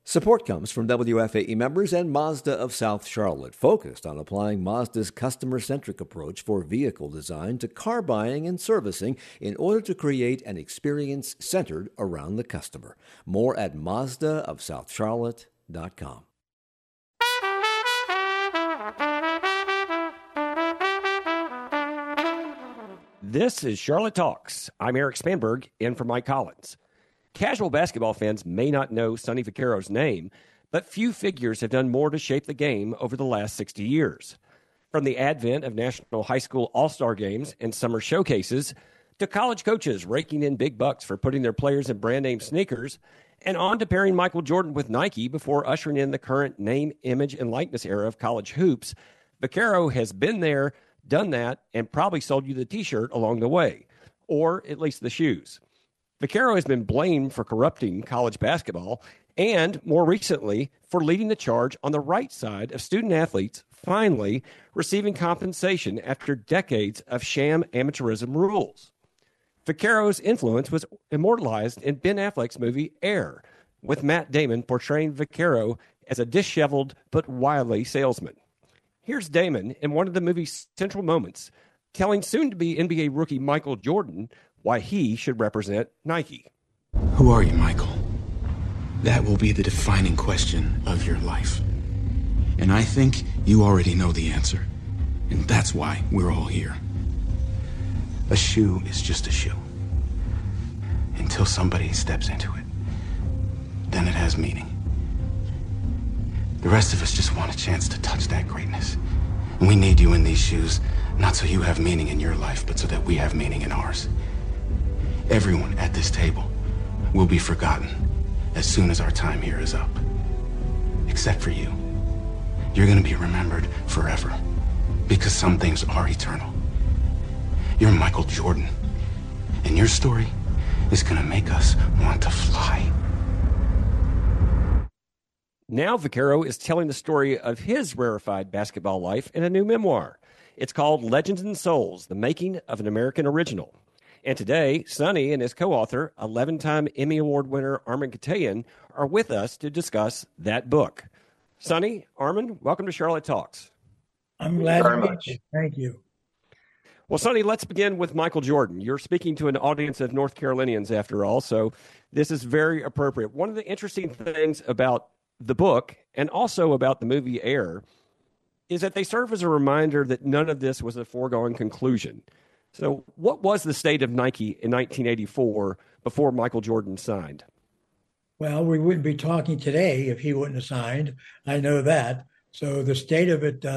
Support comes from WFAE members and Mazda of South Charlotte, focused on applying Mazda's customer-centric approach for vehicle design to car buying and servicing in order to create an experience centered around the customer. More at MazdaofSouthCharlotte.com. This is Charlotte Talks. I'm Eric Spanberg, in for Mike Collins. Casual basketball fans may not know Sonny Vaccaro's name, but few figures have done more to shape the game over the last 60 years. From the advent of National High School All-Star Games and summer showcases, to college coaches raking in big bucks for putting their players in brand-name sneakers, and on to pairing Michael Jordan with Nike before ushering in the current name, image, and likeness era of college hoops, Vaccaro has been there, done that, and probably sold you the T-shirt along the way, or at least the shoes. Vaccaro has been blamed for corrupting college basketball and, more recently, for leading the charge on the right side of student athletes finally receiving compensation after decades of sham amateurism rules. Vaccaro's influence was immortalized in Ben Affleck's movie Air, with Matt Damon portraying Vaccaro as a disheveled but wily salesman. Here's Damon in one of the movie's central moments, telling soon-to-be NBA rookie Michael Jordan why he should represent Nike. Who are you, Michael? That will be the defining question of your life. And I think you already know the answer. And that's why we're all here. A shoe is just a shoe. Until somebody steps into it. Then it has meaning. The rest of us just want a chance to touch that greatness. And we need you in these shoes, not so you have meaning in your life, but so that we have meaning in ours. Everyone at this table will be forgotten as soon as our time here is up. Except for you. You're going to be remembered forever, because some things are eternal. You're Michael Jordan, and your story is going to make us want to fly. Now Vaccaro is telling the story of his rarefied basketball life in a new memoir. It's called Legends and Souls, The Making of an American Original. And today, Sonny and his co-author, 11-time Emmy Award winner Armen Keteyian, are with us to discuss that book. Sonny, Armen, welcome to Charlotte Talks. I'm glad to meet you. Thank you. Well, Sonny, let's begin with Michael Jordan. You're speaking to an audience of North Carolinians, after all, so this is very appropriate. One of the interesting things about the book, and also about the movie Air, is that they serve as a reminder that none of this was a foregone conclusion. So what was the state of Nike in 1984 before Michael Jordan signed? Well, we wouldn't be talking today if he wouldn't have signed. I know that. So the state of it,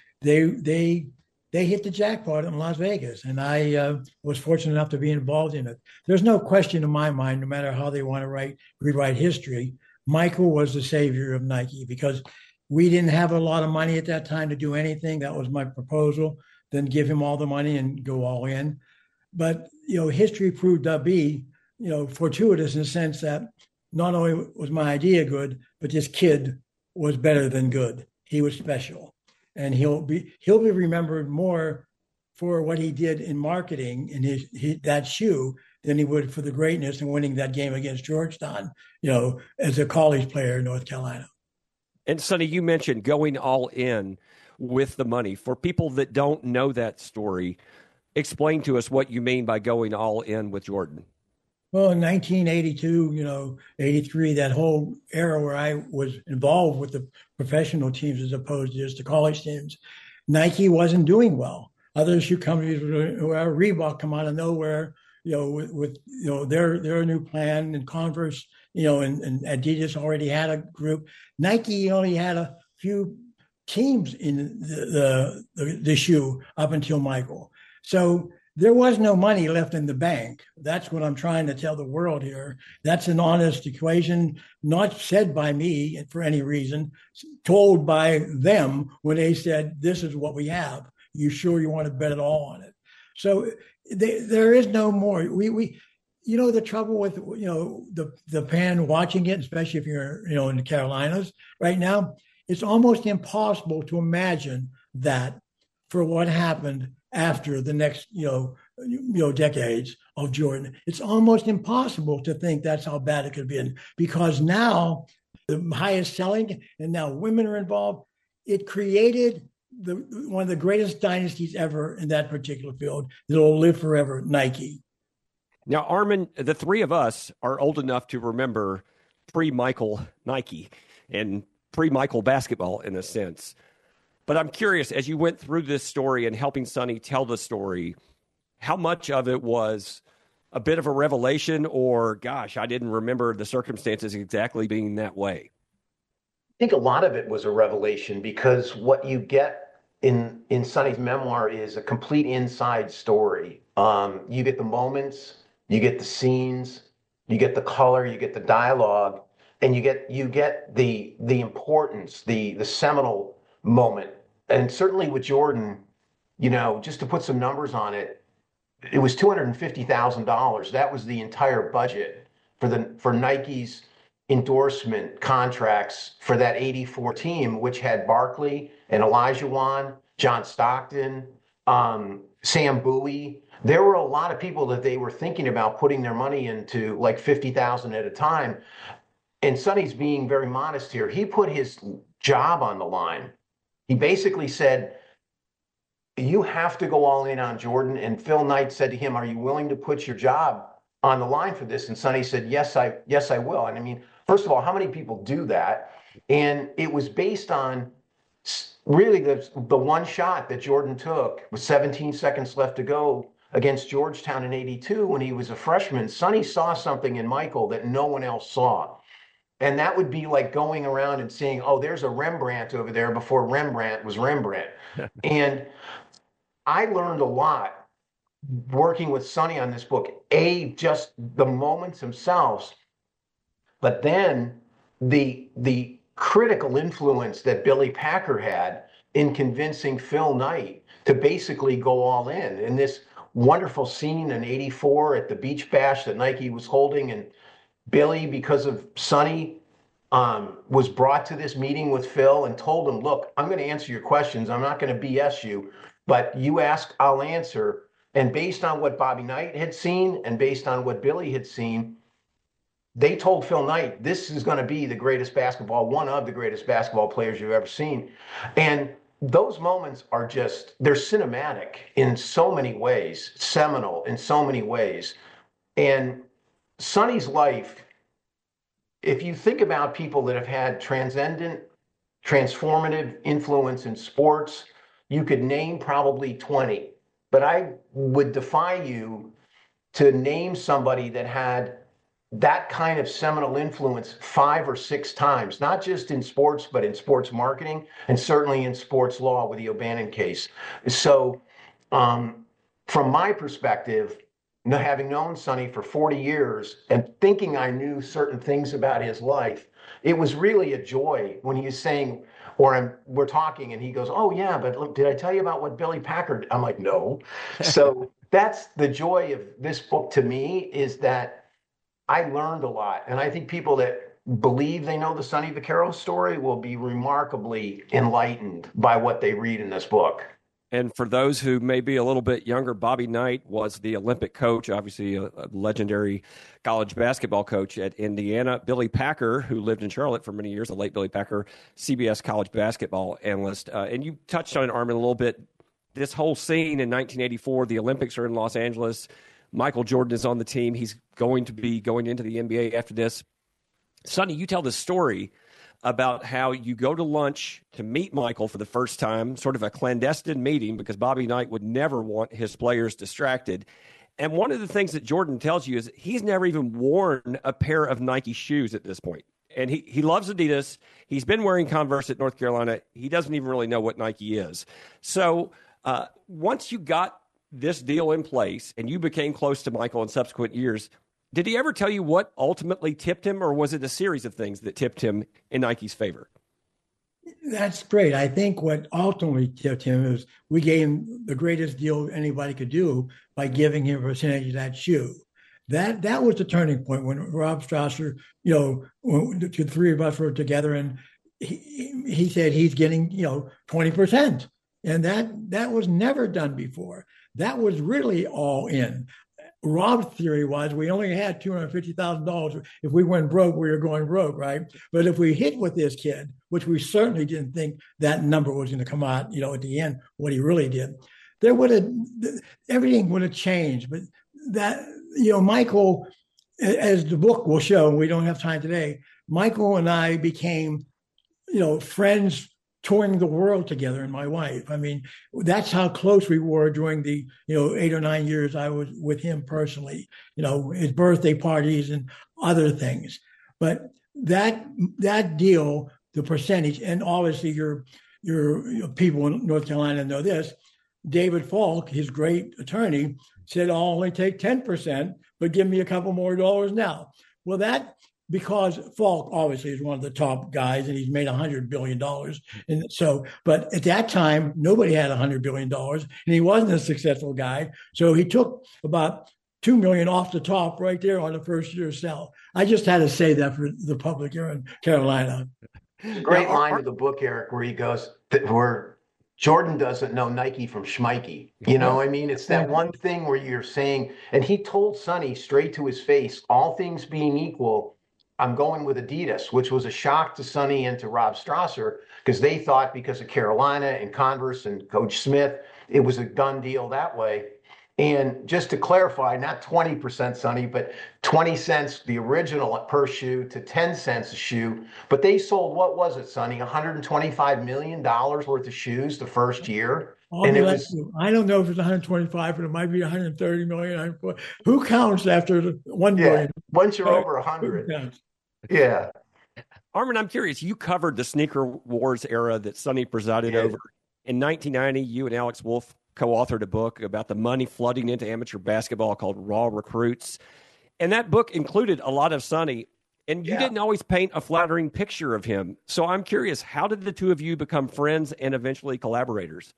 they hit the jackpot in Las Vegas, and I was fortunate enough to be involved in it. There's no question in my mind, no matter how they want to rewrite history, Michael was the savior of Nike, because we didn't have a lot of money at that time to do anything. That was my proposal. Then give him all the money and go all in. But, history proved to be, fortuitous in the sense that not only was my idea good, but this kid was better than good. He was special. And he'll be remembered more for what he did in marketing in that shoe than he would for the greatness and winning that game against Georgetown, as a college player in North Carolina. And Sonny, you mentioned going all in with the money. For people that don't know that story, explain to us what you mean by going all in with Jordan. Well, in 1982, 83, that whole era where I was involved with the professional teams as opposed to just the college teams, Nike wasn't doing well. Other shoe companies, Reebok, come out of nowhere, with their new plan, and Converse, and Adidas already had a group. Nike only had a few teams in the shoe up until Michael. So there was no money left in the bank. That's what I'm trying to tell the world here. That's an honest equation, not said by me for any reason, told by them when they said, this is what we have. You sure you want to bet it all on it? So there is no more. We the trouble with, the fan watching it, especially if you're, in the Carolinas right now, it's almost impossible to imagine that for what happened after the next, decades of Jordan. It's almost impossible to think that's how bad it could have been, because now the highest selling, and now women are involved. It created one of the greatest dynasties ever in that particular field that will live forever, Nike. Now, Armin, the three of us are old enough to remember pre-Michael Nike and pre-Michael basketball in a sense. But I'm curious, as you went through this story and helping Sonny tell the story, how much of it was a bit of a revelation or, gosh, I didn't remember the circumstances exactly being that way? I think a lot of it was a revelation because what you get in Sonny's memoir is a complete inside story. You get the moments, you get the scenes, you get the color, you get the dialogue, and you get the importance, the seminal moment. And certainly with Jordan, just to put some numbers on it, it was $250,000. That was the entire budget for Nike's endorsement contracts for that 84 team, which had Barkley and Olajuwon, John Stockton, Sam Bowie. There were a lot of people that they were thinking about putting their money into, like 50,000 at a time. And Sonny's being very modest here. He put his job on the line. He basically said, you have to go all in on Jordan. And Phil Knight said to him, are you willing to put your job on the line for this? And Sonny said, yes, I will. And I mean, first of all, how many people do that? And it was based on really the one shot that Jordan took with 17 seconds left to go against Georgetown in '82 when he was a freshman. Sonny saw something in Michael that no one else saw. And that would be like going around and seeing, oh, there's a Rembrandt over there before Rembrandt was Rembrandt. And I learned a lot working with Sonny on this book. Just the moments themselves, but then the critical influence that Billy Packer had in convincing Phil Knight to basically go all in. In this wonderful scene in '84 at the Beach Bash that Nike was holding, and Billy, because of Sonny, was brought to this meeting with Phil and told him, look, I'm going to answer your questions. I'm not going to BS you, but you ask, I'll answer. And based on what Bobby Knight had seen and based on what Billy had seen, they told Phil Knight, this is going to be one of the greatest basketball players you've ever seen. And those moments are they're cinematic in so many ways, seminal in so many ways. And Sonny's life, if you think about people that have had transcendent, transformative influence in sports, you could name probably 20. But I would defy you to name somebody that had that kind of seminal influence 5 or 6 times, not just in sports, but in sports marketing and certainly in sports law with the O'Bannon case. So from my perspective, having known Sonny for 40 years and thinking I knew certain things about his life, it was really a joy when he was saying, we're talking and he goes, oh yeah, but look, did I tell you about what Billy Packer did? I'm like, no. So that's the joy of this book to me, is that I learned a lot. And I think people that believe they know the Sonny Vaccaro story will be remarkably enlightened by what they read in this book. And for those who may be a little bit younger, Bobby Knight was the Olympic coach, obviously a legendary college basketball coach at Indiana. Billy Packer, who lived in Charlotte for many years, the late Billy Packer, CBS college basketball analyst. And you touched on it, Armin, a little bit. This whole scene in 1984, the Olympics are in Los Angeles. Michael Jordan is on the team. He's going to be going into the NBA after this. Sonny, you tell the story about how you go to lunch to meet Michael for the first time, sort of a clandestine meeting, because Bobby Knight would never want his players distracted. And one of the things that Jordan tells you is he's never even worn a pair of Nike shoes at this point. And he loves Adidas. He's been wearing Converse at North Carolina. He doesn't even really know what Nike is. So once you got this deal in place and you became close to Michael in subsequent years, did he ever tell you what ultimately tipped him, or was it a series of things that tipped him in Nike's favor? That's great. I think what ultimately tipped him is we gave him the greatest deal anybody could do by giving him a percentage of that shoe. That was the turning point when Rob Strasser, when the three of us were together, and he said he's getting 20%, and that was never done before. That was really all in. Rob's theory was we only had $250,000. If we went broke, we were going broke, right? But if we hit with this kid, which we certainly didn't think that number was going to come out, at the end, what he really did, there would have everything would have changed. But that, Michael, as the book will show, and we don't have time today, Michael and I became, friends touring the world together, and my wife. I mean, that's how close we were during the 8 or 9 years I was with him personally. His birthday parties and other things. But that deal, the percentage, and obviously your people in North Carolina know this. David Falk, his great attorney, said, "I'll only take 10%, but give me a couple more dollars now." Well, because Falk obviously is one of the top guys and he's made $100 billion. And so, but at that time, nobody had $100 billion and he wasn't a successful guy. So he took about $2 million off the top right there on the first year sell. I just had to say that for the public here in Carolina. It's a great line of the book, Eric, where he goes, where Jordan doesn't know Nike from Schmikey. I mean, it's that one thing where you're saying, and he told Sonny straight to his face, all things being equal, I'm going with Adidas, which was a shock to Sonny and to Rob Strasser because they thought because of Carolina and Converse and Coach Smith, it was a done deal that way. And just to clarify, not 20%, Sonny, but 20 cents, the original per shoe, to 10 cents a shoe. But they sold, what was it, Sonny, $125 million worth of shoes the first year. And it was, I don't know if it's 125, but it might be 130 million. Who counts after 1 million? Once you're over 100. Yeah. Armin, I'm curious. You covered the sneaker wars era that Sonny presided over. In 1990, you and Alex Wolf co-authored a book about the money flooding into amateur basketball called Raw Recruits. And that book included a lot of Sonny, and you didn't always paint a flattering picture of him. So I'm curious, how did the two of you become friends and eventually collaborators?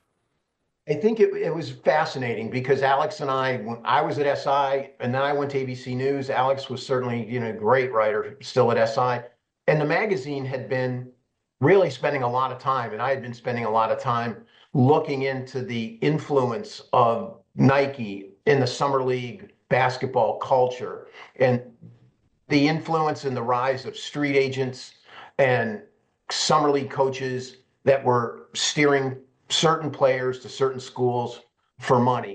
I think it was fascinating because Alex and when I was at SI and then I went to ABC News, Alex was certainly, a great writer still at SI. And the magazine had been really spending a lot of time, and I had been spending a lot of time looking into the influence of Nike in the summer league basketball culture and the influence and the rise of street agents and summer league coaches that were steering certain players to certain schools for money.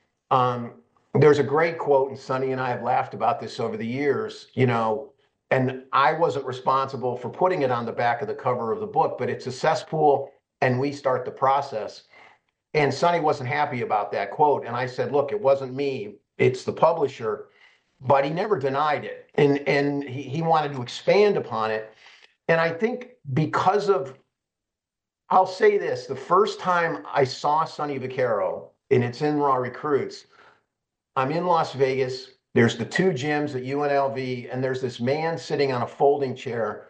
There's a great quote, and Sonny and I have laughed about this over the years, and I wasn't responsible for putting it on the back of the cover of the book, but it's a cesspool and we start the process. And Sonny wasn't happy about that quote. And I said, look, it wasn't me, it's the publisher, but he never denied it. And he wanted to expand upon it. And I think because of, I'll say this, the first time I saw Sonny Vaccaro, and it's in Raw Recruits, I'm in Las Vegas, there's the two gyms at UNLV, and there's this man sitting on a folding chair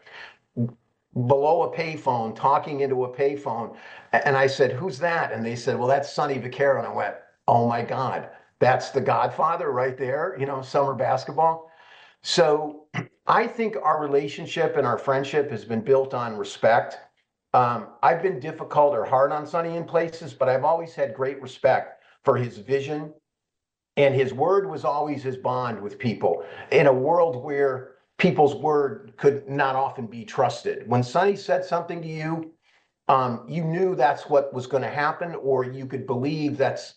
below a payphone, talking into a payphone. And I said, who's that? And they said, well, that's Sonny Vaccaro. And I went, oh my God, that's the Godfather right there, summer basketball. So I think our relationship and our friendship has been built on respect. I've been difficult or hard on Sonny in places, but I've always had great respect for his vision. And his word was always his bond with people in a world where people's word could not often be trusted. When Sonny said something to you, you knew that's what was going to happen, or you could believe that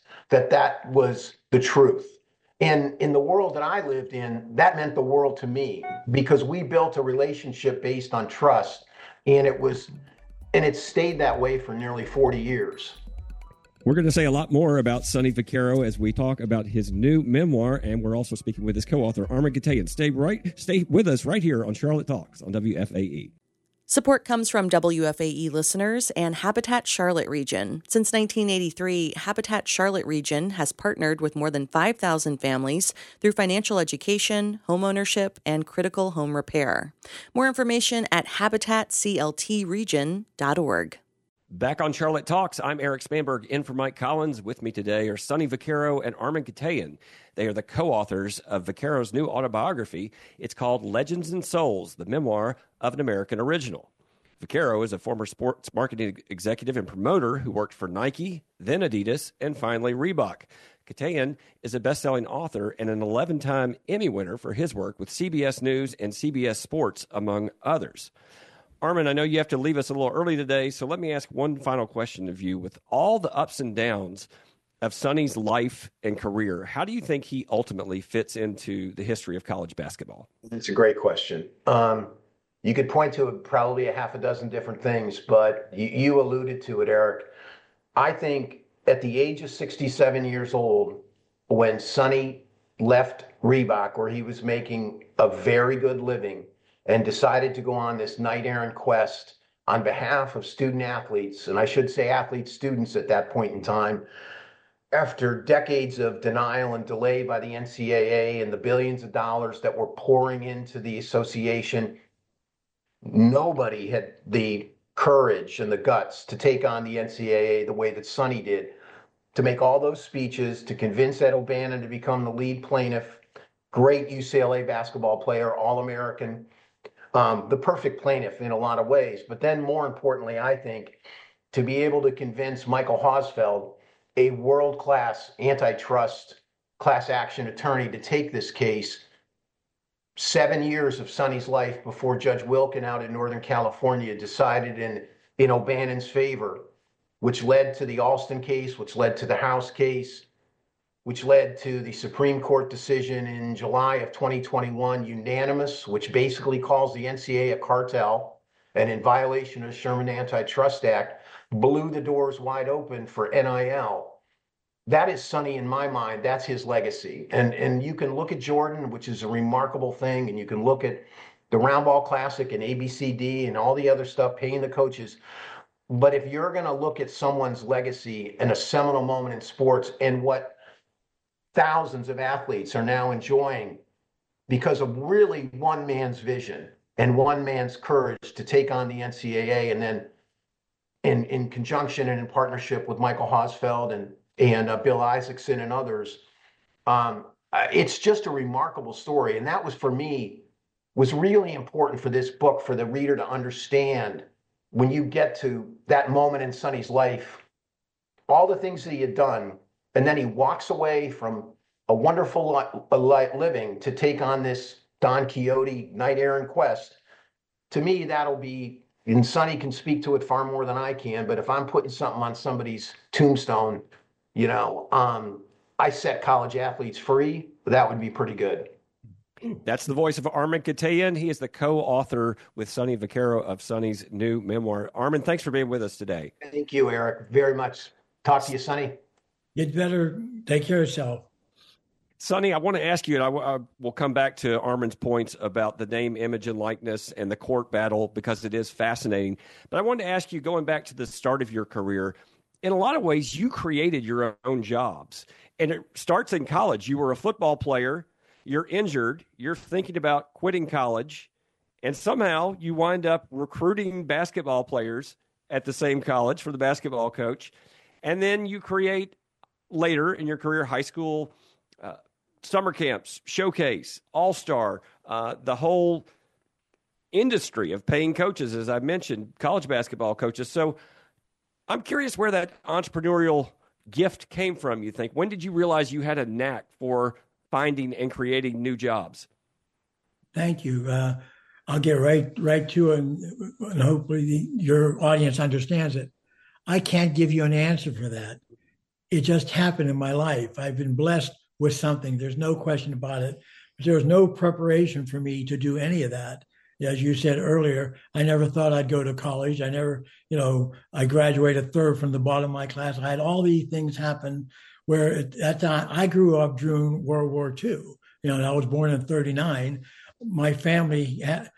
was the truth. And in the world that I lived in, that meant the world to me because we built a relationship based on trust, and it stayed that way for nearly 40 years. We're going to say a lot more about Sonny Vaccaro as we talk about his new memoir, and we're also speaking with his co-author, Armin Gatayan. Stay with us right here on Charlotte Talks on WFAE. Support comes from WFAE listeners and Habitat Charlotte Region. Since 1983, Habitat Charlotte Region has partnered with more than 5,000 families through financial education, homeownership, and critical home repair. More information at habitatcltregion.org. Back on Charlotte Talks, I'm Eric Spanberg, in for Mike Collins. With me today are Sonny Vaccaro and Armin Gatayan. They are the co-authors of Vaccaro's new autobiography. It's called Legends and Souls, the memoir of an American original. Vaccaro is a former sports marketing executive and promoter who worked for Nike, then Adidas, and finally Reebok. Katayan is a best-selling author and an 11-time Emmy winner for his work with CBS News and CBS Sports, among others. Armin, I know you have to leave us a little early today, so let me ask one final question of you. With all the ups and downs of Sonny's life and career, how do you think he ultimately fits into the history of college basketball? It's a great question. You could point to probably a half a dozen different things, but you alluded to it, Eric. I think at the age of 67 years old, when Sonny left Reebok, where he was making a very good living, and decided to go on this knight-errant quest on behalf of student athletes, and I should say athlete students at that point in time, after decades of denial and delay by the NCAA and the billions of dollars that were pouring into the association, nobody had the courage and the guts to take on the NCAA the way that Sonny did, to make all those speeches, to convince Ed O'Bannon to become the lead plaintiff, great UCLA basketball player, All-American, the perfect plaintiff in a lot of ways. But then more importantly, I think, to be able to convince Michael Hosfeld, a world-class antitrust class action attorney, to take this case 7 years of Sonny's life before Judge Wilkin out in Northern California decided in O'Bannon's favor, which led to the Alston case, which led to the House case, which led to the Supreme Court decision in July of 2021, unanimous, which basically calls the NCAA a cartel and in violation of the Sherman Antitrust Act, blew the doors wide open for NIL. That is Sonny in my mind. That's his legacy. And you can look at Jordan, which is a remarkable thing, and you can look at the Round Ball Classic and ABCD and all the other stuff, paying the coaches. But if you're going to look at someone's legacy and a seminal moment in sports and what thousands of athletes are now enjoying because of really one man's vision and one man's courage to take on the NCAA, and then in conjunction and in partnership with Michael Hosfeld and Bill Isaacson and others, it's just a remarkable story. And that was, for me, was really important for this book, for the reader to understand when you get to that moment in Sonny's life, all the things that he had done, and then he walks away from a wonderful living to take on this Don Quixote knight-errant quest. To me, that'll be, and Sonny can speak to it far more than I can, but if I'm putting something on somebody's tombstone, I set college athletes free, that would be pretty good. That's the voice of Armin Katayan. He is the co-author with Sonny Vaccaro of Sonny's new memoir. Armin, thanks for being with us today. Thank you, Eric, very much. Talk to you, Sonny. Get better. Take care of yourself. Sonny, I want to ask you, and I will come back to Armin's points about the name, image, and likeness and the court battle, because it is fascinating. But I wanted to ask you, going back to the start of your career, in a lot of ways, you created your own jobs. And it starts in college. You were a football player. You're injured. You're thinking about quitting college. And somehow you wind up recruiting basketball players at the same college for the basketball coach. And then you create later in your career, high school summer camps, showcase, all-star, the whole industry of paying coaches, as I mentioned, college basketball coaches. So I'm curious where that entrepreneurial gift came from, you think. When did you realize you had a knack for finding and creating new jobs? Thank you. I'll get right to it, and hopefully your audience understands it. I can't give you an answer for that. It just happened in my life. I've been blessed with something. There's no question about it. But there was no preparation for me to do any of that. As you said earlier, I never thought I'd go to college. I never, I graduated third from the bottom of my class. I had all these things happen where at that time, I grew up during World War II. And I was born in 1939. My family had,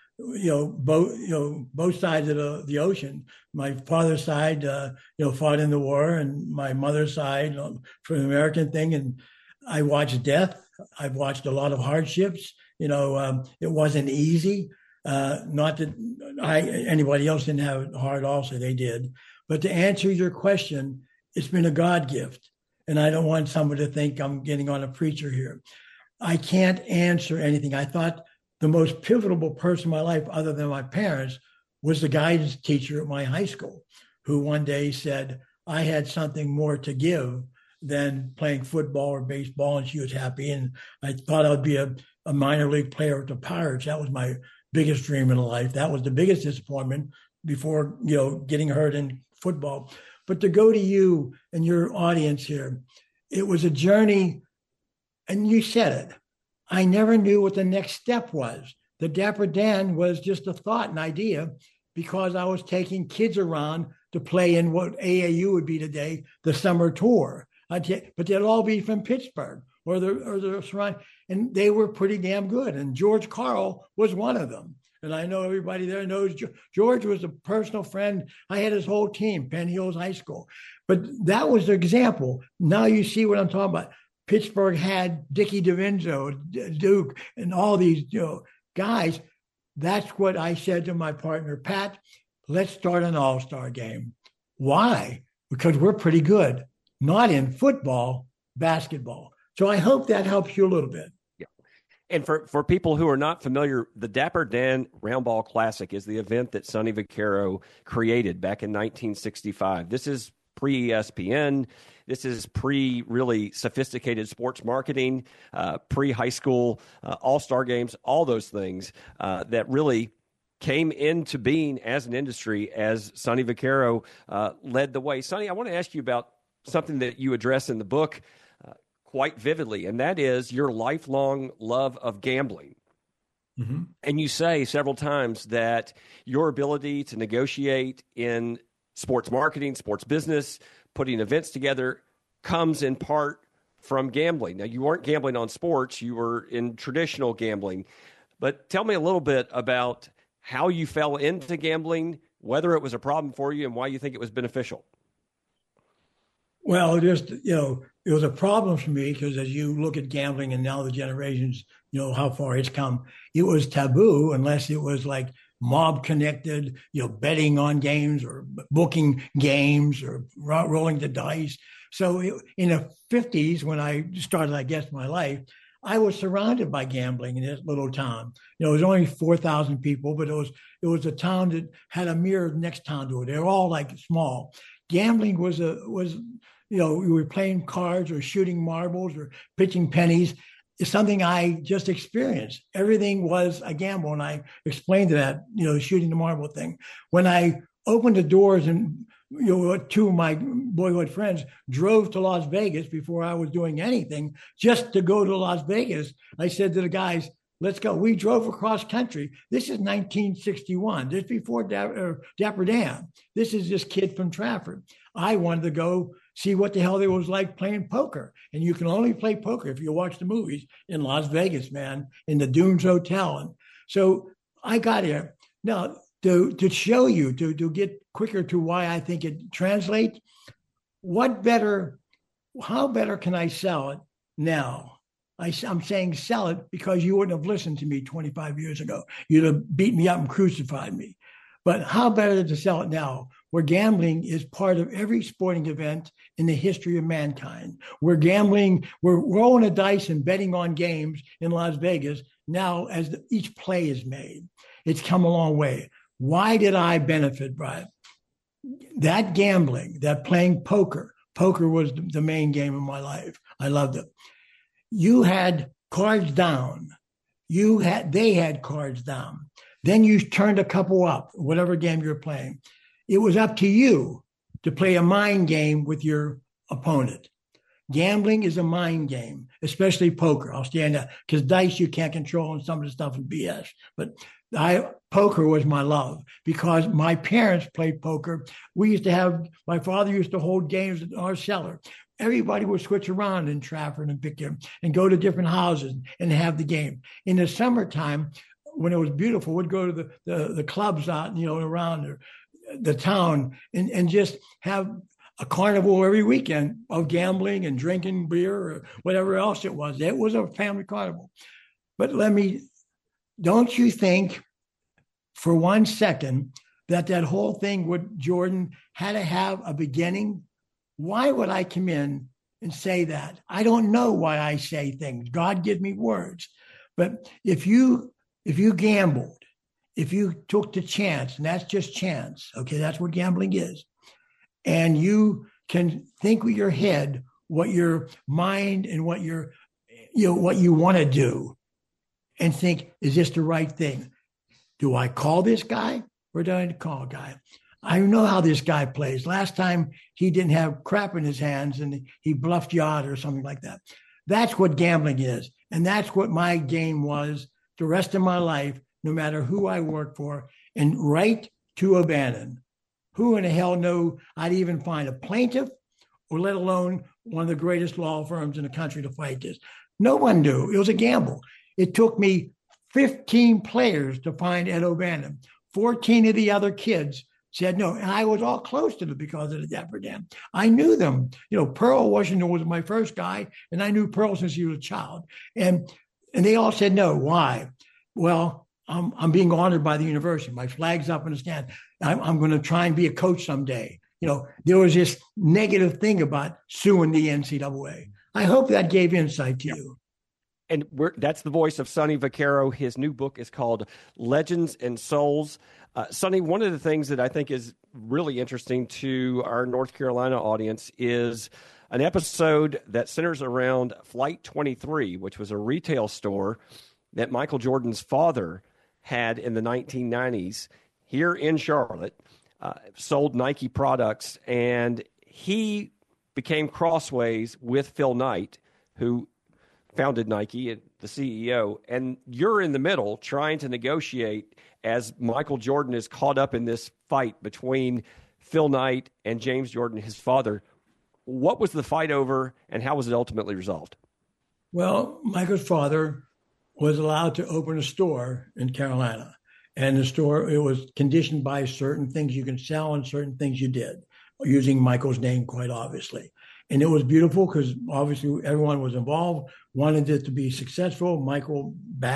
both sides of the ocean. My father's side, fought in the war, and my mother's side for the American thing. And I watched death. I've watched a lot of hardships. It wasn't easy. Not that anybody else didn't have it hard also, they did. But to answer your question, it's been a God gift. And I don't want someone to think I'm getting on a preacher here. I can't answer anything. I thought the most pivotal person in my life, other than my parents, was the guidance teacher at my high school, who one day said, I had something more to give than playing football or baseball, and she was happy. And I thought I would be a minor league player with the Pirates. That was my biggest dream in life. That was the biggest disappointment before, getting hurt in football. But to go to you and your audience here, it was a journey, and you said it. I never knew what the next step was. The Dapper Dan was just a thought, an idea, because I was taking kids around to play in what AAU would be today, the summer tour. But they'd all be from Pittsburgh or the surrounding, and they were pretty damn good. And George Carl was one of them. And I know everybody there knows George was a personal friend. I had his whole team, Penn Hills High School. But that was the example. Now you see what I'm talking about. Pittsburgh had Dickie DeVincenzo, Duke, and all these guys. That's what I said to my partner, Pat, let's start an all-star game. Why? Because we're pretty good. Not in football, basketball. So I hope that helps you a little bit. And for people who are not familiar, the Dapper Dan Roundball Classic is the event that Sonny Vaccaro created back in 1965. This is pre-ESPN. This is pre-really sophisticated sports marketing, pre-high school, all-star games, all those things that really came into being as an industry as Sonny Vaccaro led the way. Sonny, I want to ask you about something that you address in the book quite vividly, and that is your lifelong love of gambling. Mm-hmm. And you say several times that your ability to negotiate in sports marketing, sports business, putting events together comes in part from gambling. Now, you weren't gambling on sports, you were in traditional gambling. But tell me a little bit about how you fell into gambling, whether it was a problem for you, and why you think it was beneficial. Well, it was a problem for me because as you look at gambling and now the generations, how far it's come, it was taboo unless it was like mob connected, betting on games or booking games or rolling the dice. So in the 50s, when I started, I guess, my life, I was surrounded by gambling in this little town. It was only 4,000 people, but it was a town that had a mirror next town to it. They were all like small. Gambling was we were playing cards or shooting marbles or pitching pennies. It's something I just experienced. Everything was a gamble. And I explained that, shooting the marble thing. When I opened the doors and, two of my boyhood friends drove to Las Vegas before I was doing anything just to go to Las Vegas, I said to the guys, let's go. We drove across country. This is 1961. This is before Dapper Dan. This is this kid from Trafford. I wanted to go see what the hell it was like playing poker. And you can only play poker if you watch the movies in Las Vegas, man, in the Dunes Hotel. And so I got here. Now, to show you, to get quicker to why I think it translates, how better can I sell it now? I'm saying sell it because you wouldn't have listened to me 25 years ago. You'd have beat me up and crucified me. But how better to sell it now, where gambling is part of every sporting event in the history of mankind. We're gambling, we're rolling a dice and betting on games in Las Vegas now as each play is made. It's come a long way. Why did I benefit by it? That gambling, that playing poker was the main game of my life. I loved it. You had cards down. They had cards down. Then you turned a couple up, whatever game you're playing. It was up to you to play a mind game with your opponent. Gambling is a mind game, especially poker. I'll stand up because dice you can't control and some of the stuff is BS. But poker was my love because my parents played poker. My father used to hold games in our cellar. Everybody would switch around in Trafford and Pittsburgh and go to different houses and have the game. In the summertime, when it was beautiful, we'd go to the clubs out, around the town and just have a carnival every weekend of gambling and drinking beer or whatever else it was. It was a family carnival. But don't you think for 1 second that whole thing with Jordan had to have a beginning? Why would I come in and say that? I don't know why I say things. God gives me words. But if you gambled, if you took the chance, and that's just chance, okay, that's what gambling is, and you can think with your head what your mind and what your, what you want to do, and think, is this the right thing? Do I call this guy or do I call a guy? I know how this guy plays. Last time he didn't have crap in his hands and he bluffed you out or something like that. That's what gambling is. And that's what my game was the rest of my life, no matter who I worked for, and right to abandon. Who in the hell knew I'd even find a plaintiff, or let alone one of the greatest law firms in the country to fight this? No one knew. It was a gamble. It took me 15 players to find Ed O'Bannon. 14 of the other kids said no. And I was all close to them because of the Dapper Dan. I knew them. Pearl Washington was my first guy, and I knew Pearl since he was a child. And they all said no. Why? Well, I'm being honored by the university. My flag's up in the stand. I'm going to try and be a coach someday. There was this negative thing about suing the NCAA. I hope that gave insight to you. And that's the voice of Sonny Vaccaro. His new book is called Legends and Souls. Sonny, one of the things that I think is really interesting to our North Carolina audience is an episode that centers around Flight 23, which was a retail store that Michael Jordan's father had in the 1990s here in Charlotte, sold Nike products, and he became crossways with Phil Knight, who founded Nike, the CEO, and you're in the middle trying to negotiate as Michael Jordan is caught up in this fight between Phil Knight and James Jordan, his father. What was the fight over, and how was it ultimately resolved? Well, Michael's father was allowed to open a store in Carolina, and the store, it was conditioned by certain things you can sell and certain things you did, using Michael's name, quite obviously. And it was beautiful because obviously everyone was involved, wanted it to be successful. Michael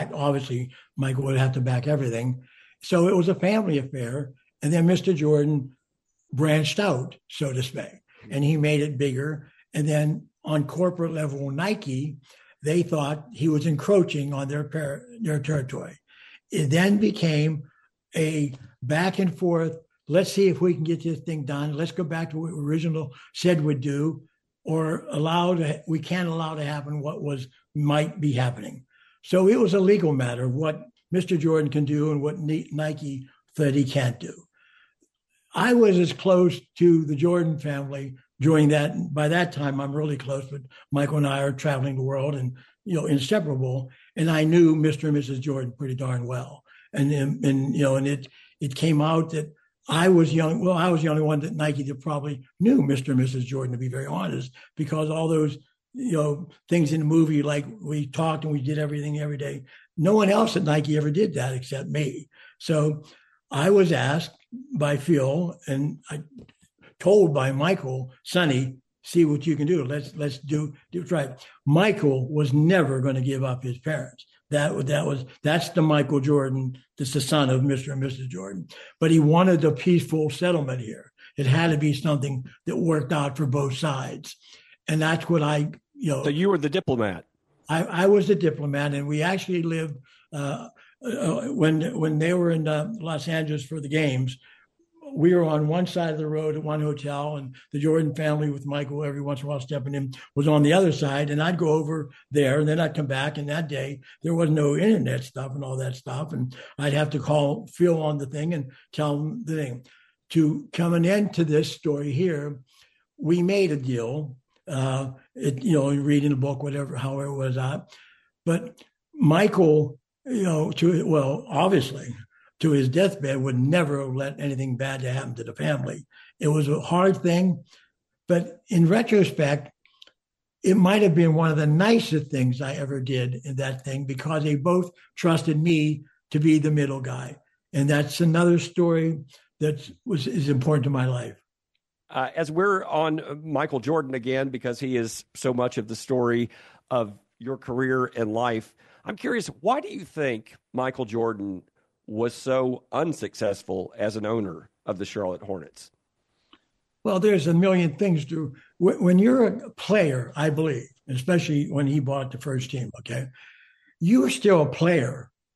would have to back everything. So it was a family affair. And then Mr. Jordan branched out, so to speak, and he made it bigger. And then on corporate level, Nike, they thought he was encroaching on their territory. It then became a back and forth. Let's see if we can get this thing done. Let's go back to what original said would do, or we can't allow to happen what might be happening. So it was a legal matter of what Mr. Jordan can do and what Nike said he can't do. I was as close to the Jordan family during that. By that time, I'm really close, but Michael and I are traveling the world and, inseparable. And I knew Mr. and Mrs. Jordan pretty darn well. And it came out that I was young. Well, I was the only one at Nike that probably knew Mr. and Mrs. Jordan, to be very honest, because all those, things in the movie, like we talked and we did everything every day. No one else at Nike ever did that except me. So I was asked by Phil and I told by Michael, Sonny, see what you can do. Let's do it right. Michael was never going to give up his parents. That's the Michael Jordan. That's the son of Mr. and Mrs. Jordan. But he wanted a peaceful settlement here. It had to be something that worked out for both sides. And that's what So you were the diplomat. I was the diplomat, and we actually lived when they were in Los Angeles for the games. We were on one side of the road at one hotel, and the Jordan family with Michael every once in a while stepping in was on the other side. And I'd go over there, and then I'd come back. And that day, there was no internet stuff and all that stuff. And I'd have to call Phil on the thing and tell him the thing. To coming into this story here, we made a deal. Reading the book, however it was out. But Michael, obviously, to his deathbed, would never let anything bad to happen to the family. It was a hard thing, but in retrospect, it might have been one of the nicest things I ever did in that thing, because they both trusted me to be the middle guy. And that's another story that is important to my life. As we're on Michael Jordan again, because he is so much of the story of your career and life, I'm curious, why do you think Michael Jordan was so unsuccessful as an owner of the Charlotte Hornets? Well, there's a million things to, when you're a player, I believe, especially when he bought the first team, okay, you're still a player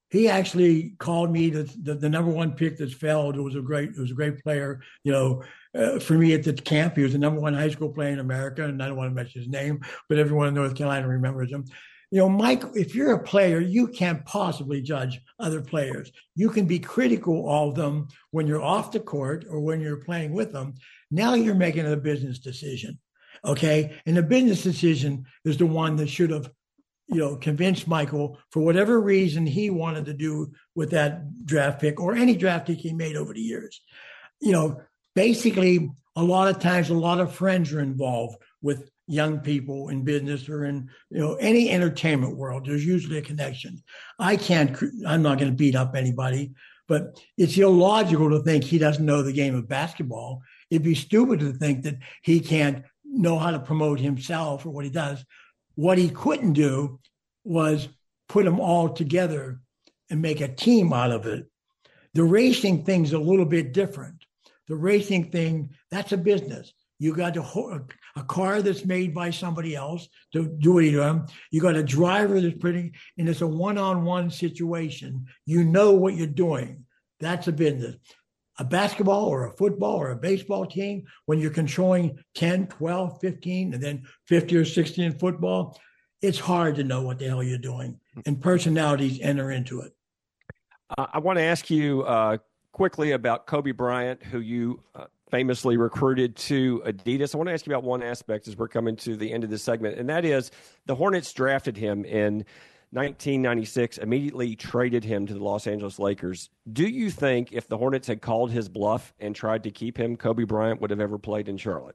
he actually called me the number one pick that's failed. It was a great player. For me at the camp, he was the number one high school player in America, and I don't want to mention his name, but everyone in North Carolina remembers him. Mike, if you're a player, you can't possibly judge other players. You can be critical of them when you're off the court or when you're playing with them. Now you're making a business decision, okay? And the business decision is the one that should have, convinced Michael for whatever reason he wanted to do with that draft pick or any draft pick he made over the years. Basically, a lot of times, a lot of friends are involved with young people in business or in any entertainment world. There's usually a connection. I'm not going to beat up anybody, but it's illogical to think he doesn't know the game of basketball. It'd be stupid to think that he can't know how to promote himself or what he does. What he couldn't do was put them all together and make a team out of it. The racing thing's a little bit different. The racing thing, that's a business. You got a car that's made by somebody else to do it. You got a driver that's and it's a one-on-one situation. You know what you're doing. That's a business. A basketball or a football or a baseball team, when you're controlling 10, 12, 15, and then 50 or 60 in football, it's hard to know what the hell you're doing. And personalities enter into it. I want to ask you quickly about Kobe Bryant, who you famously recruited to Adidas. I want to ask you about one aspect as we're coming to the end of this segment, and that is the Hornets drafted him in 1996, immediately traded him to the Los Angeles Lakers. Do you think if the Hornets had called his bluff and tried to keep him, Kobe Bryant would have ever played in Charlotte?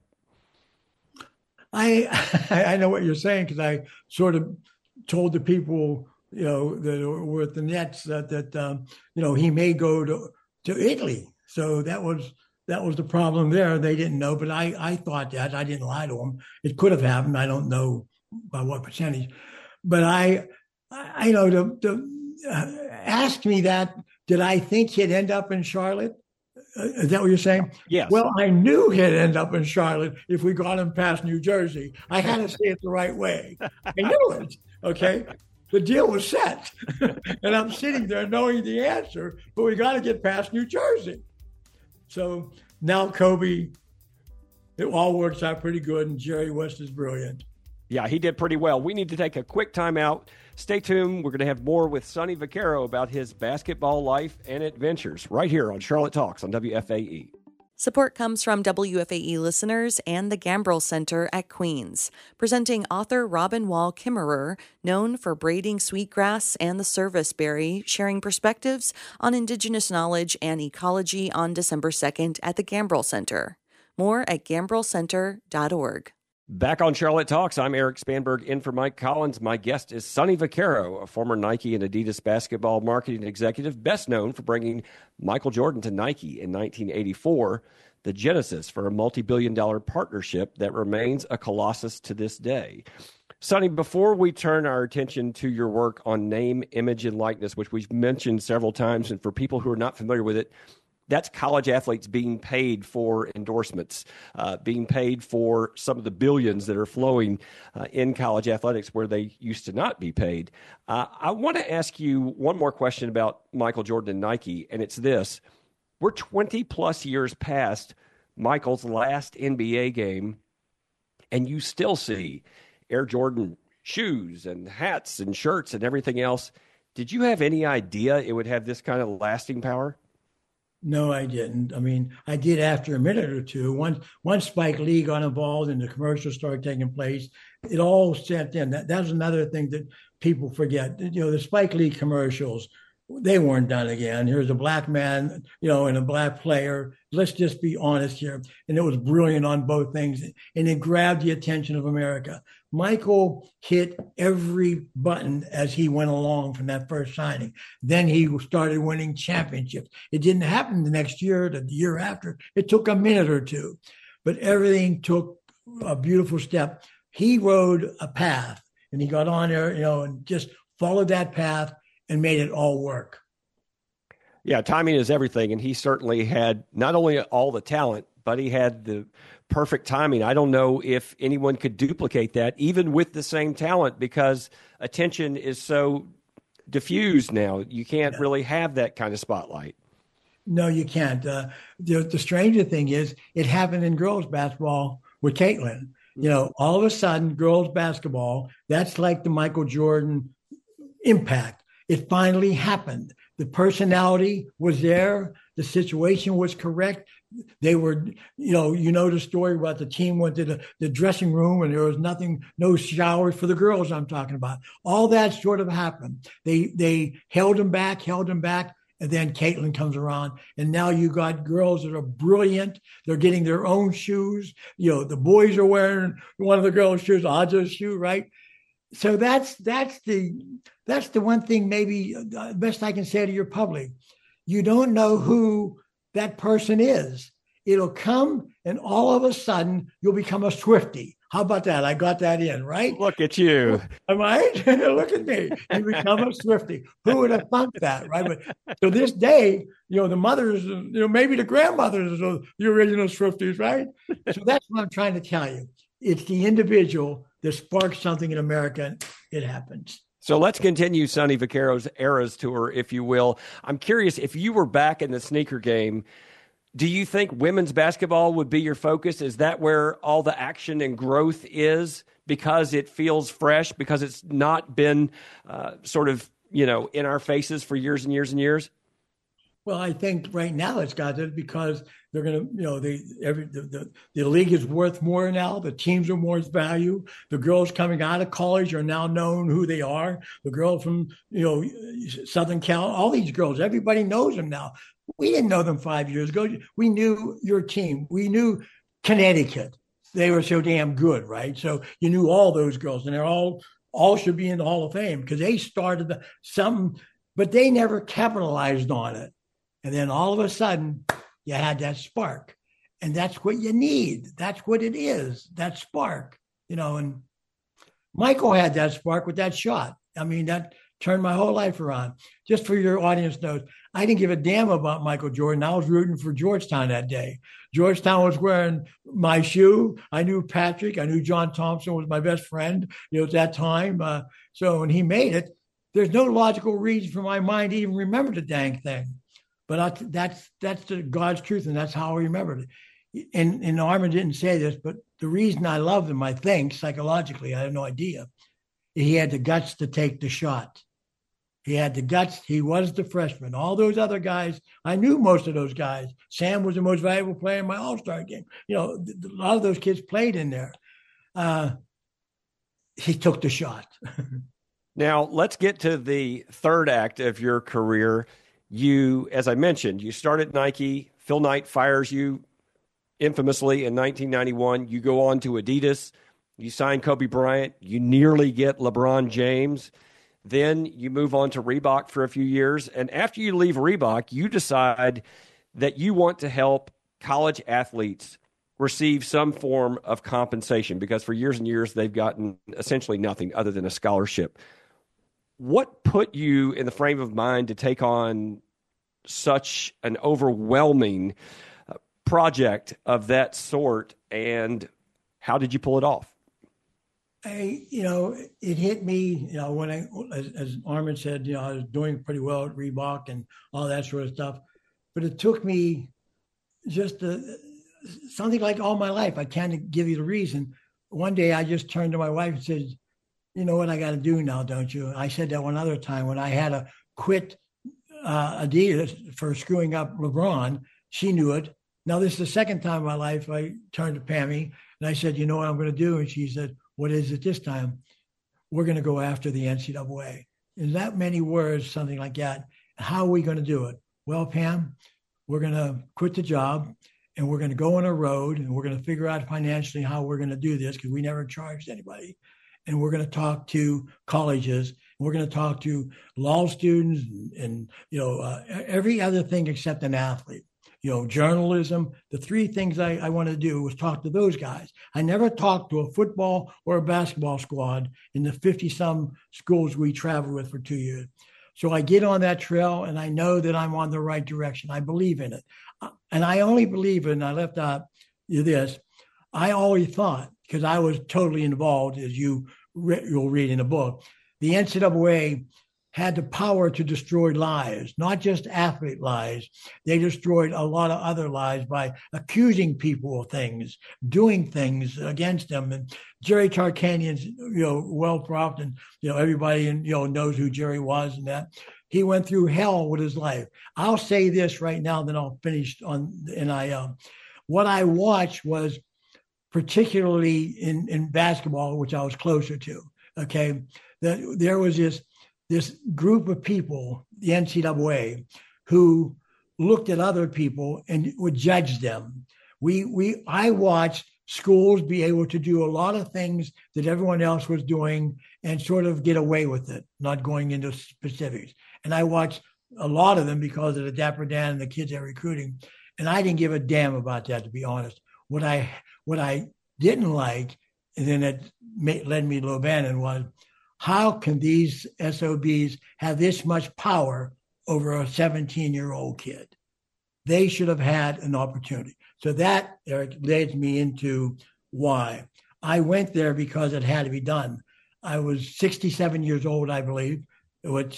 I know what you're saying, because I sort of told the people, that were at the Nets that he may go to Italy. So that was the problem there. They didn't know, but I thought that. I didn't lie to them. It could have happened. I don't know by what percentage, but ask me that, did I think he'd end up in Charlotte? Is that what you're saying? Yes. Well, I knew he'd end up in Charlotte if we got him past New Jersey. I had to say it the right way. I knew it. Okay. The deal was set. And I'm sitting there knowing the answer, but we got to get past New Jersey. So now Kobe, it all works out pretty good, and Jerry West is brilliant. Yeah, he did pretty well. We need to take a quick time out. Stay tuned. We're going to have more with Sonny Vaccaro about his basketball life and adventures right here on Charlotte Talks on WFAE. Support comes from WFAE listeners and the Gambrill Center at Queens, presenting author Robin Wall Kimmerer, known for braiding sweetgrass and the serviceberry, sharing perspectives on Indigenous knowledge and ecology on December 2nd at the Gambrill Center. More at gambrillcenter.org. Back on Charlotte Talks, I'm Eric Spanberg in for Mike Collins. My guest is Sonny Vaccaro, a former Nike and Adidas basketball marketing executive, best known for bringing Michael Jordan to Nike in 1984, the genesis for a multi-billion-dollar partnership that remains a colossus to this day. Sonny, before we turn our attention to your work on name, image, and likeness, which we've mentioned several times, and for people who are not familiar with it, that's college athletes being paid for endorsements, being paid for some of the billions that are flowing in college athletics where they used to not be paid. I want to ask you one more question about Michael Jordan and Nike, and it's this. We're 20-plus years past Michael's last NBA game, and you still see Air Jordan shoes and hats and shirts and everything else. Did you have any idea it would have this kind of lasting power? No, I didn't. I mean, I did after a minute or two. Once Spike Lee got involved and the commercials started taking place, it all set in. That's another thing that people forget. The Spike Lee commercials, they weren't done again. Here's a black man, and a black player. Let's just be honest here. And it was brilliant on both things. And it grabbed the attention of America. Michael hit every button as he went along from that first signing. Then he started winning championships. It didn't happen the next year, the year after. It took a minute or two, but everything took a beautiful step. He rode a path, and he got on there, and just followed that path and made it all work. Yeah, timing is everything, and he certainly had not only all the talent, but he had the perfect timing. I don't know if anyone could duplicate that, even with the same talent, because attention is so diffused now. You can't really have that kind of spotlight. No, you can't. The stranger thing is it happened in girls basketball with Caitlin. You know, all of a sudden, girls basketball, that's like the Michael Jordan impact. It finally happened. The personality was there. The situation was correct. They were, you know the story about the team went to the dressing room and there was no showers for the girls I'm talking about. All that sort of happened. They held them back, and then Caitlin comes around. And now you got girls that are brilliant. They're getting their own shoes. You know, the boys are wearing one of the girls' shoes, Aja's shoe, right? So that's the one thing maybe best I can say to your public. You don't know who that person is. It'll come and all of a sudden you'll become a Swiftie. How about that? I got that in, right? Look at you. Am I? Look at me. You become a Swiftie. Who would have thunk that, right? But to this day, you know, the mothers, you know, maybe the grandmothers are the original Swifties, right? So that's what I'm trying to tell you. It's the individual that sparks something in America, and it happens. So let's continue Sonny Vaccaro's Eras Tour, if you will. I'm curious, if you were back in the sneaker game, do you think women's basketball would be your focus? Is that where all the action and growth is because it feels fresh, because it's not been sort of, you know, in our faces for years and years and years? Well, I think right now it's got it because they're going to, you know, the league is worth more now. The teams are more value. The girls coming out of college are now known who they are. The girl from, you know, Southern Cal, all these girls, everybody knows them now. We didn't know them 5 years ago. We knew your team. We knew Connecticut. They were so damn good, right? So you knew all those girls, and they're all should be in the Hall of Fame because they started something, but they never capitalized on it. And then all of a sudden, you had that spark. And that's what you need. That's what it is, that spark. You know, and Michael had that spark with that shot. I mean, that turned my whole life around. Just for your audience knows, I didn't give a damn about Michael Jordan. I was rooting for Georgetown that day. Georgetown was wearing my shoe. I knew Patrick. I knew John Thompson was my best friend, you know, at that time. So when he made it, there's no logical reason for my mind to even remember the dang thing. But that's the God's truth, and that's how I remembered it. And Armin didn't say this, but the reason I loved him, I think, psychologically, I have no idea, he had the guts to take the shot. He had the guts. He was the freshman. All those other guys, I knew most of those guys. Sam was the most valuable player in my All-Star game. You know, a lot of those kids played in there. He took the shot. Now, let's get to the third act of your career. You, as I mentioned, you start at Nike. Phil Knight fires you infamously in 1991. You go on to Adidas. You sign Kobe Bryant. You nearly get LeBron James. Then you move on to Reebok for a few years. And after you leave Reebok, you decide that you want to help college athletes receive some form of compensation because for years and years, they've gotten essentially nothing other than a scholarship. What put you in the frame of mind to take on such an overwhelming project of that sort, and how did you pull it off? It hit me, when as Armin said, I was doing pretty well at Reebok and all that sort of stuff, but it took me just something like all my life. I can't give you the reason. One day I just turned to my wife and said, you know what I got to do now, don't you? I said that one other time when I had to quit Adidas for screwing up LeBron. She knew it. Now, this is the second time in my life I turned to Pammy and I said, you know what I'm going to do? And she said, what is it this time? We're going to go after the NCAA. In that many words, something like that. How are we going to do it? Well, Pam, we're going to quit the job and we're going to go on a road and we're going to figure out financially how we're going to do this because we never charged anybody. And we're going to talk to colleges. We're going to talk to law students and every other thing except an athlete. Journalism. The three things I wanted to do was talk to those guys. I never talked to a football or a basketball squad in the 50-some schools we traveled with for 2 years. So I get on that trail and I know that I'm on the right direction. I believe in it. And I only believe in, I left out this, I always thought, because I was totally involved, as you'll read in the book, the NCAA had the power to destroy lives, not just athlete lives. They destroyed a lot of other lives by accusing people of things, doing things against them. And Jerry Tarkanian's, well-propped, and, everybody, knows who Jerry was and that. He went through hell with his life. I'll say this right now, then I'll finish on NIL. What I watched was, particularly in basketball, which I was closer to, okay, that there was this group of people, the NCAA, who looked at other people and would judge them. I watched schools be able to do a lot of things that everyone else was doing and sort of get away with it, not going into specifics. And I watched a lot of them because of the Dapper Dan and the kids they're recruiting. And I didn't give a damn about that, to be honest. What I didn't like, and then it led me to O'Bannon, was how can these SOBs have this much power over a 17-year-old kid? They should have had an opportunity. So that, Eric, leads me into why. I went there because it had to be done. I was 67 years old, I believe, which,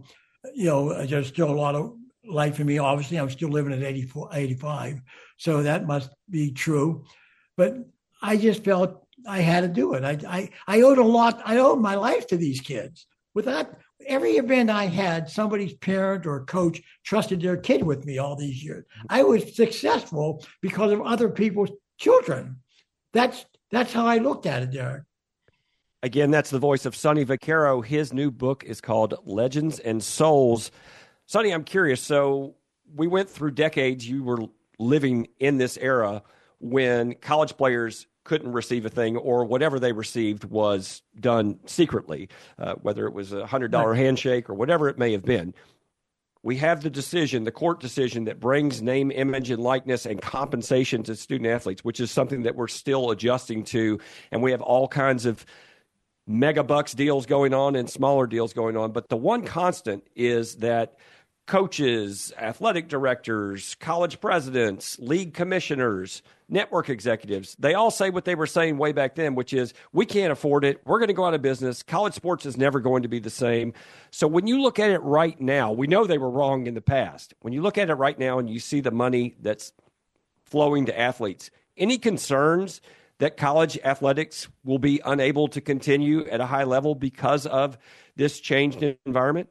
there's still a lot of life in me. Obviously, I'm still living at 85. So that must be true. But I just felt I had to do it. I owed a lot. I owed my life to these kids. Without every event I had, somebody's parent or coach trusted their kid with me all these years. I was successful because of other people's children. That's how I looked at it, Derek. Again, that's the voice of Sonny Vaccaro. His new book is called Legends and Souls. Sonny, I'm curious. So we went through decades. You were living in this era when college players couldn't receive a thing, or whatever they received was done secretly, whether it was a $100 handshake or whatever it may have been. We have the court decision that brings name, image, and likeness and compensation to student athletes, which is something that we're still adjusting to. And we have all kinds of mega bucks deals going on and smaller deals going on. But the one constant is that coaches, athletic directors, college presidents, league commissioners, network executives, they all say what they were saying way back then, which is, we can't afford it. We're going to go out of business. College sports is never going to be the same. So when you look at it right now, we know they were wrong in the past. When you look at it right now and you see the money that's flowing to athletes, any concerns that college athletics will be unable to continue at a high level because of this changed environment?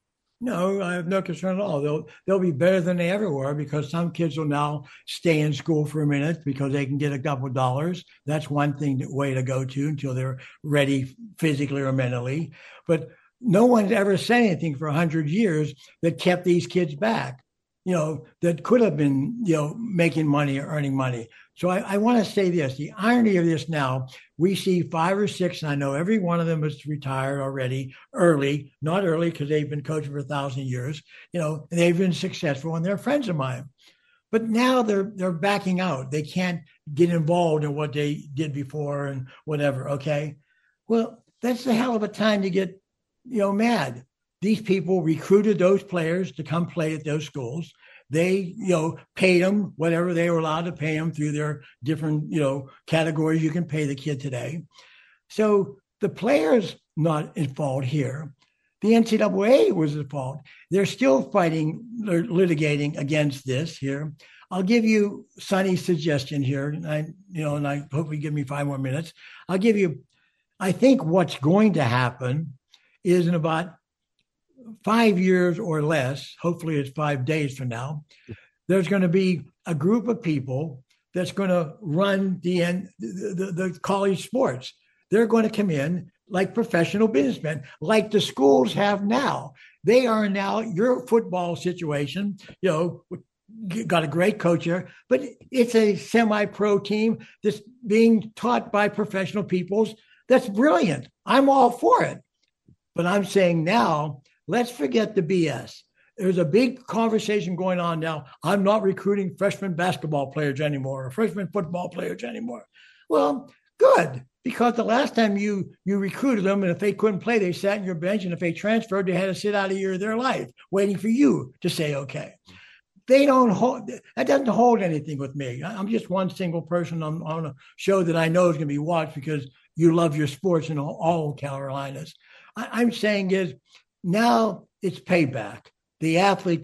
No, I have no concern at all. They'll be better than they ever were, because some kids will now stay in school for a minute because they can get a couple of dollars. That's one way to go to until they're ready physically or mentally. But no one's ever said anything for 100 years that kept these kids back, that could have been, making money or earning money. So I want to say this, the irony of this now, we see 5 or 6, and I know every one of them is retired already early, not early because they've been coaching for 1,000 years, and they've been successful and they're friends of mine. But now they're backing out. They can't get involved in what they did before and whatever, okay? Well, that's a hell of a time to get, mad. These people recruited those players to come play at those schools. They, paid them whatever they were allowed to pay them through their different, categories you can pay the kid today. So the players not at fault here. The NCAA was at fault. They're still fighting, they're litigating against this here. I'll give you Sonny's suggestion here, and I hope you give me 5 more minutes. I'll give you, I think what's going to happen is in about 5 years or less, hopefully it's 5 days from now, there's going to be a group of people that's going to run the college sports. They're going to come in like professional businessmen, like the schools have now. They are now your football situation, got a great coach here, but it's a semi-pro team that's being taught by professional peoples. That's brilliant. I'm all for it. But I'm saying now, let's forget the BS. There's a big conversation going on now. I'm not recruiting freshman basketball players anymore or freshman football players anymore. Well, good, because the last time you recruited them, and if they couldn't play, they sat on your bench, and if they transferred, they had to sit out a year of their life waiting for you to say okay. They don't hold, that doesn't hold anything with me. I'm just one single person on a show that I know is going to be watched because you love your sports in all Carolinas. I'm saying is, Now it's payback. The athlete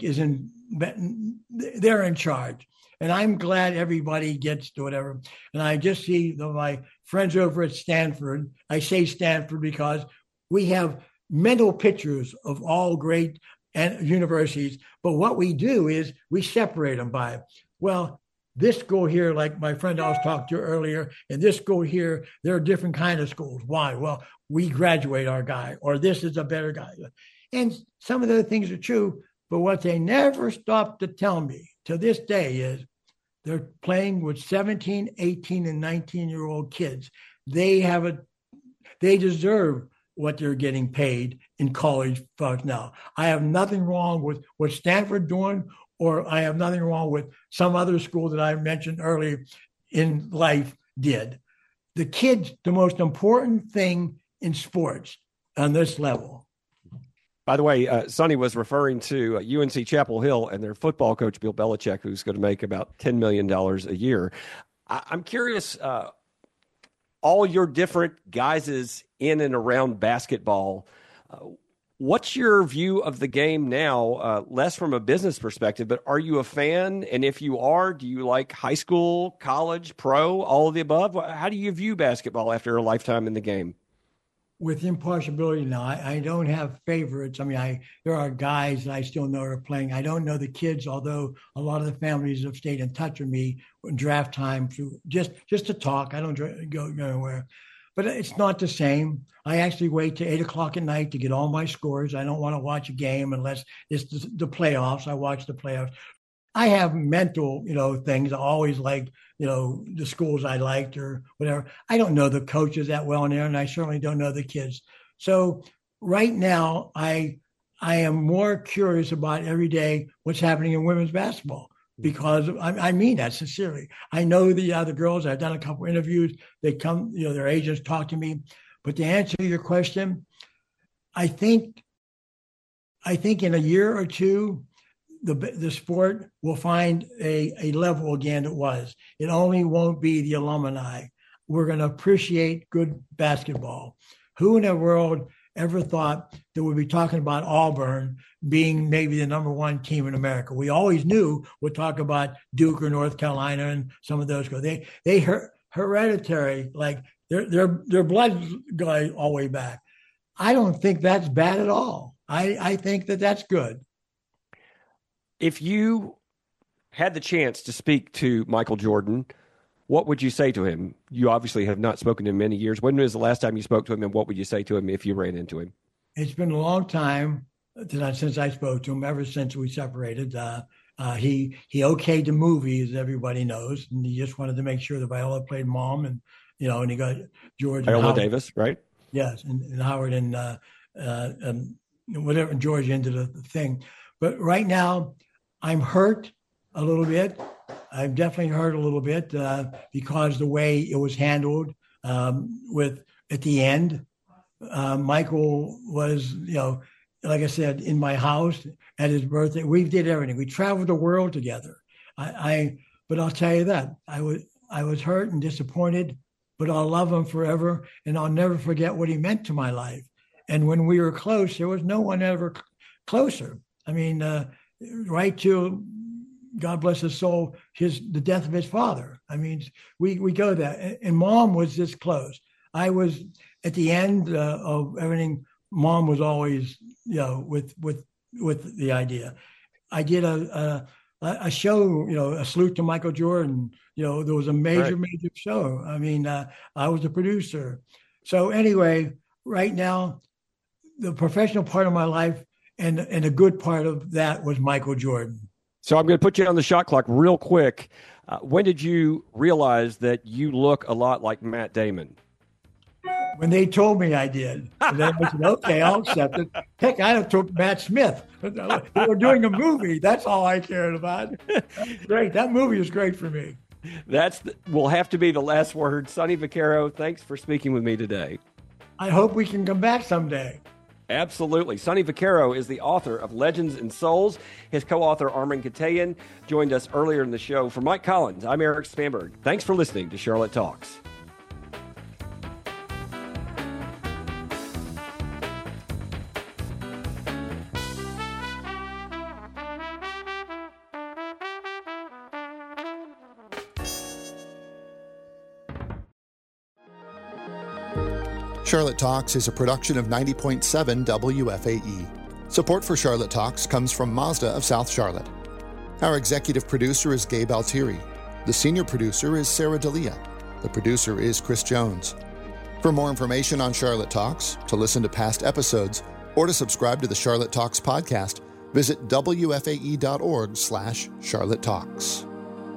they're in charge. And I'm glad everybody gets to whatever. And I just see my friends over at Stanford. I say Stanford because we have mental pictures of all great universities. But what we do is we separate them by, well, this school here, like my friend I was talking to earlier, and this school here, there are different kind of schools. Why? Well, we graduate our guy, or this is a better guy. And some of the things are true, but what they never stop to tell me to this day is they're playing with 17, 18, and 19-year-old kids. They deserve what they're getting paid in college funds now. I have nothing wrong with what Stanford doing, or I have nothing wrong with some other school that I mentioned earlier in life did. The kids, the most important thing in sports on this level. By the way, Sonny was referring to UNC Chapel Hill and their football coach, Bill Belichick, who's going to make about $10 million a year. I'm curious, all your different guises in and around basketball, what's your view of the game now, less from a business perspective, but are you a fan? And if you are, do you like high school, college, pro, all of the above? How do you view basketball after a lifetime in the game? With impartiality now, I don't have favorites. I mean, there are guys that I still know are playing. I don't know the kids, although a lot of the families have stayed in touch with me in draft time through just to talk. I don't go anywhere. But it's not the same. I actually wait till 8 o'clock at night to get all my scores. I don't want to watch a game unless it's the playoffs. I watch the playoffs. I have mental, things. I always like, the schools I liked or whatever. I don't know the coaches that well in there, and I certainly don't know the kids. So right now, I am more curious about every day what's happening in women's basketball, because I mean that sincerely. I know the other girls. I've done a couple interviews. They come, their agents talk to me. But to answer your question, I think in a year or two, the sport will find a level again it was. It only won't be the alumni. We're going to appreciate good basketball. Who in the world ever thought that we'd be talking about Auburn being maybe the number one team in America? We always knew we'd talk about Duke or North Carolina and some of those. They hereditary, like their blood going all the way back. I don't think that's bad at all. I think that's good. If you had the chance to speak to Michael Jordan, what would you say to him? You obviously have not spoken to him in many years. When was the last time you spoke to him, and what would you say to him if you ran into him? It's been a long time since I spoke to him, ever since we separated. He okayed the movie, as everybody knows, and he just wanted to make sure that Viola played mom, and and he got George Viola Davis, right? Yes, and Howard and whatever, George into the thing. But right now, I'm hurt a little bit. I'm definitely hurt a little bit because the way it was handled at the end. Michael was, like I said, in my house at his birthday. We did everything. We traveled the world together. But I'll tell you that I was hurt and disappointed, but I'll love him forever, and I'll never forget what he meant to my life. And when we were close, there was no one ever closer. I mean, right to, God bless his soul, the death of his father. I mean, we go there, and mom was this close. I was at the end of everything. Mom was always, with the idea. I did a show, a salute to Michael Jordan. There was a major show. I mean, I was a producer. So anyway, right now, the professional part of my life and a good part of that was Michael Jordan. So I'm going to put you on the shot clock real quick. When did you realize that you look a lot like Matt Damon? When they told me I did. And then I said, okay, I'll accept it. Heck, I took Matt Smith. They were doing a movie. That's all I cared about. Great. That movie was great for me. Will have to be the last word. Sonny Vaccaro, thanks for speaking with me today. I hope we can come back someday. Absolutely. Sonny Vaccaro is the author of Legends and Souls. His co-author, Armen Keteyian, joined us earlier in the show. For Mike Collins, I'm Eric Spanberg. Thanks for listening to Charlotte Talks. Charlotte Talks is a production of 90.7 WFAE. Support for Charlotte Talks comes from Mazda of South Charlotte. Our executive producer is Gabe Altieri. The senior producer is Sarah D'Elia. The producer is Chris Jones. For more information on Charlotte Talks, to listen to past episodes, or to subscribe to the Charlotte Talks podcast, visit wfae.org/Charlotte Talks.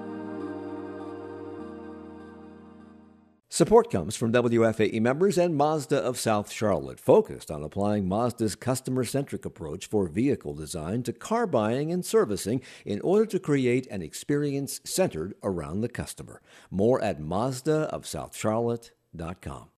Support comes from WFAE members and Mazda of South Charlotte, focused on applying Mazda's customer-centric approach for vehicle design to car buying and servicing in order to create an experience centered around the customer. More at mazdaofsouthcharlotte.com.